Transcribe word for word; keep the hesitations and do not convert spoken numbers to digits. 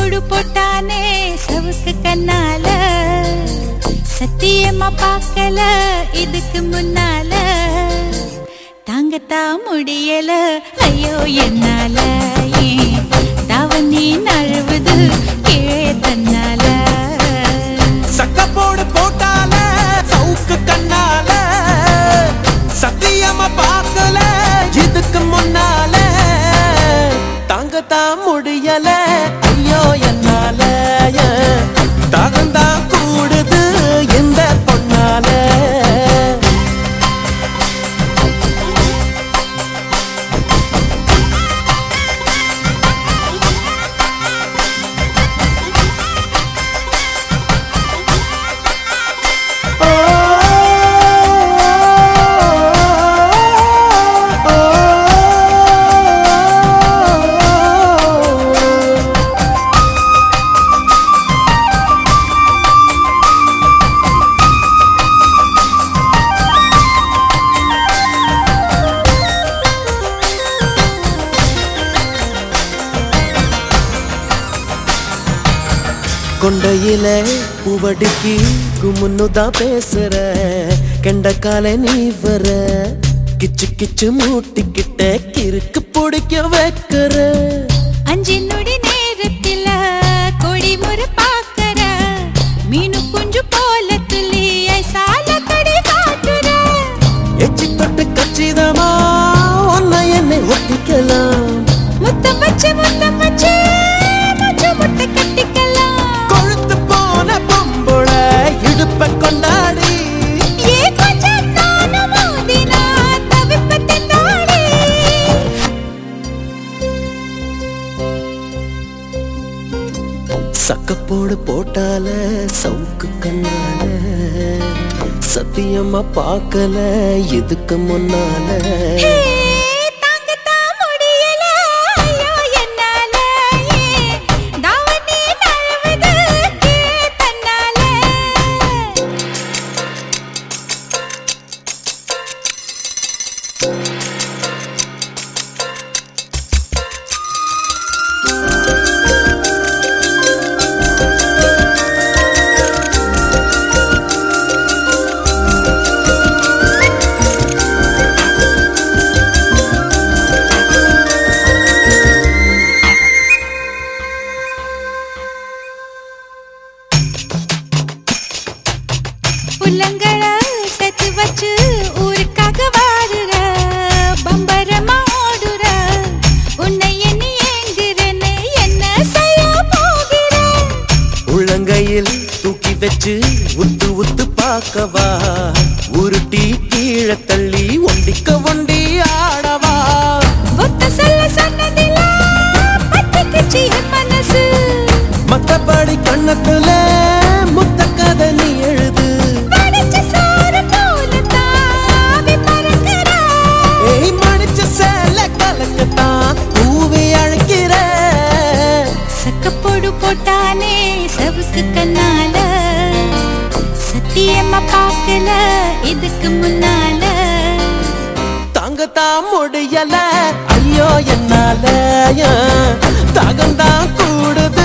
போடு போட்டானே சவுக்கு கண்ணால சத்தியமா பார்க்கல இதுக்கு முன்னால தாங்கத்தா முடியல ஐயோ என்னால ஏன் தாவணி நழுவுது கீழே தன்னால சக்க போடு போட்டால சவுக்கு கண்ணால சத்தியமா பார்க்கல இதுக்கு முன்னால தாங்கத்தா முடியல ஐயோ என்னால தாகந்தா கூடுது இந்த பொண்ணால கொண்டையில பூவடிக்கு குமுன்னுதான் பேசுற கெண்டக்கால நீ வர கிச்சு கிச்சு மூட்டிக்கிட்ட கிறுக்கு பிடிக்க வைக்கிற அஞ்சு நொடி நேரத்தில கொடி முறை பாக்கற மீனு குஞ்சு போல துள்ளி ஐசால கடி காட்டுற எச்சி தொட்டு கச்சிதமா ஒன்ன என்னை ஒட்டிக்கலாம் முத்தம் வச்சு முத்தம் வச்சு முச்சு முட்டை கட்டிக்கலாம் இடுப்ப கொண்டாடி ஏ கொஞ்சம் நானும் மோதினா தவிப்பத்தை தாடி சக்கப்போடு போட்டால சவுக்கு கண்ணால சத்தியமா பார்க்கல இதுக்கு முன்னால புல்லங்கள செத்து வச்சு ஊருக்காக வாடுற பம்பரமா ஓடுற உன்னை எண்ணி ஏங்குறேன்னு என்ன செய்ய போகிற உள்ளங்கையில் தூக்கி வச்சு உத்து உத்து பார்க்கவா உருட்டி கீழே தள்ளி ஒண்டிக்க ஒண்டி ஆடவா ஒத்த சொல்ல சொன்னதில பத்திக்குச்சு மனசு மத்தபடி கண்ணத்துல முத்த கதை நீ எழுது சக்கப்போடு போட்டானே சவுக்கு கண்ணால சத்தியமா பார்க்கல இதுக்கு முன்னால தாங்கத்தான் முடியல ஐயோ என்னால தாகந்தான் கூடுது